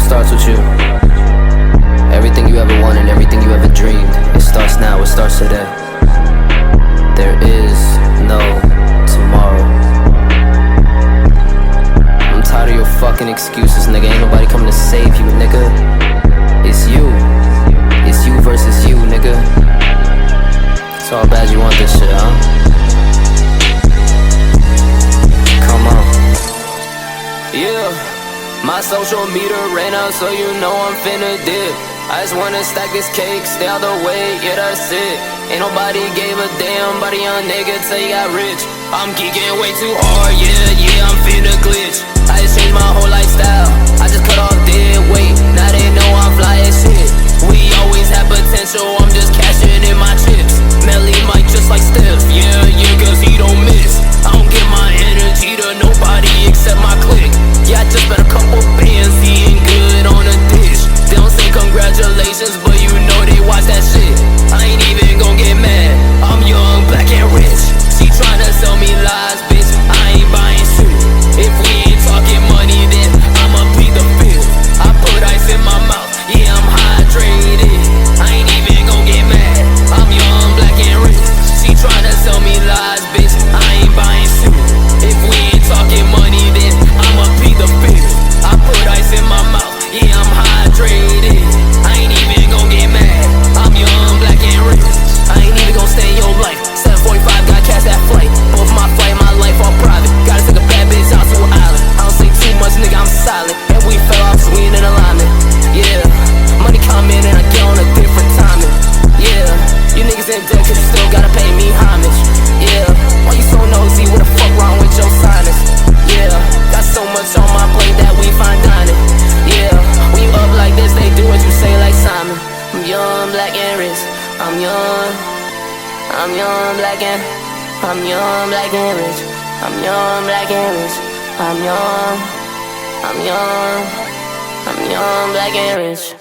starts with you. Everything you ever wanted, everything you ever dreamed, it starts now, it starts today. There is no tomorrow. I'm tired of your fucking excuses, nigga. Ain't nobody coming to save you, nigga. It's you. It's you versus you, nigga. So how bad you want this shit, huh? Come on. Yeah, my social meter ran out, so you know I'm finna dip. I just wanna stack this cake, stay out the way, yeah, that's it. Ain't nobody gave a damn, but a young nigga till he got rich. I'm geeking way too hard, yeah, I'm finna glitch. I just changed my whole lifestyle, I just cut off dead weight. Now they know I'm fly as shit. We always have potential, I'm just cashing in my chips. Melly Mike just like Steph, yeah, cause he don't miss. I don't give my energy to nobody except my clique. Yeah, I just spent a couple bands eating good on a dish. They don't say congratulations, but you know they watch that shit. I ain't even gon' get mad, I'm young, black and rich. She tryna sell me lies, bitch, I ain't buying shit. If we ain't talking money, then I'ma plead the fifth. I put ice in my mouth, yeah, I'm hydrated. I ain't even gon' get mad, I'm young, black and rich. She tryna sell me lies, bitch, I ain't buying shit. If we ain't talking money, then I'ma plead the fifth. I put ice in my mouth, yeah, I'm hydrated. I ain't even gon' get mad, I'm young, black and rich. I ain't even gon' stay in your life. 745, got cash that flight. Both my flight, my life all private. Gotta take a bad bitch out to an island. I don't say too much, nigga, I'm silent. And we fell off, so we ain't in alignment. Yeah, money coming and I get on a different timing. Yeah, you niggas ain't dead cause you still gotta pay me homage. Yeah, why you so nosy? What the fuck wrong with your sinus? Yeah, got so much on my plate that we fine dining. Yeah, when you up like this, they do what you say like Simon. I'm young, black and rich. I'm young, black and I'm young, black and rich. I'm young, black and rich. I'm young, black and rich.